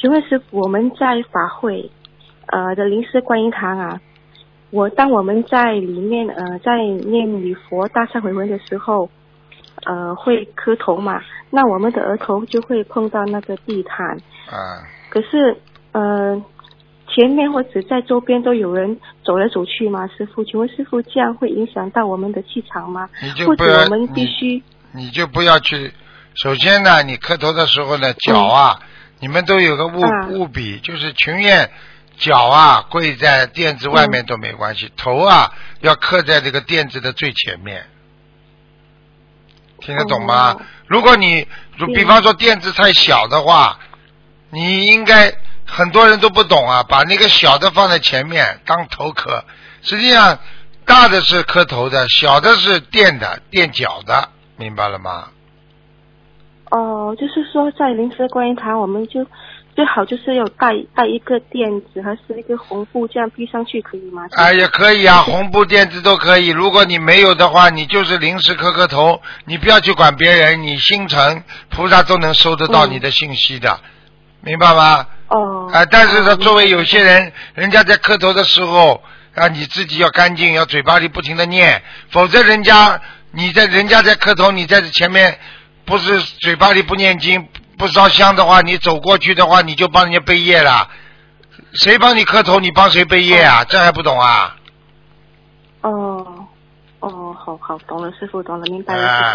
请问师傅，我们在法会的临时观音堂啊，当我们在里面在念礼佛大忏悔文的时候，会磕头嘛，那我们的额头就会碰到那个地毯啊。 可是前面或者在周边都有人走来走去吗？师傅，请问师傅这样会影响到我们的气场吗？或者我们必须你就不要去。首先呢，你磕头的时候呢，脚啊，你们都有个务必，就是情愿脚啊跪在垫子外面都没关系，头啊要磕在这个垫子的最前面，听得懂吗？如果你比方说垫子太小的话，你应该很多人都不懂啊，把那个小的放在前面当头磕，实际上大的是磕头的，小的是垫脚的，明白了吗？ 就是说在临时观音堂我们就最好就是有带一个垫子还是一个红布这样披上去可以吗？ 也可以啊，红布垫子都可以。如果你没有的话，你就是临时磕头，你不要去管别人，你心诚菩萨都能收得到你的信息的，明白吗？但是呢，作为有些人，人家在磕头的时候你自己要干净，要嘴巴里不停的念，否则人家在磕头，你在前面不是嘴巴里不念经不烧香的话，你走过去的话，你就帮人家背业了。谁帮你磕头，你帮谁背业啊？这还不懂啊？ 好，懂了，师傅懂了，明白了。